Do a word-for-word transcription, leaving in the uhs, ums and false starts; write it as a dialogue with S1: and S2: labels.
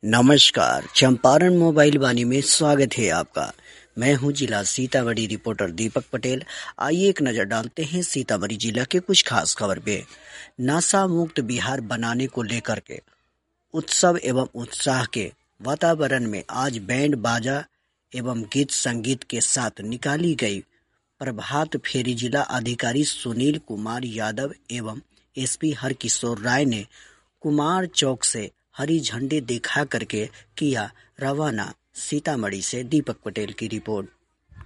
S1: नमस्कार, चंपारण मोबाइल वाणी में स्वागत है आपका। मैं हूं जिला सीतामढ़ी रिपोर्टर दीपक पटेल। आइए एक नजर डालते हैं सीतामढ़ी जिला के कुछ खास खबर पे। नशा मुक्त बिहार बनाने को लेकर के उत्सव एवं उत्साह के वातावरण में आज बैंड बाजा एवं गीत संगीत के साथ निकाली गई प्रभात फेरी जिला अधिकारी सुनील कुमार यादव एवं एसपी हरकिशोर राय ने कुमार चौक से हरी झंडी दिखा करके किया रवाना। सीतामढ़ी से दीपक पटेल की रिपोर्ट।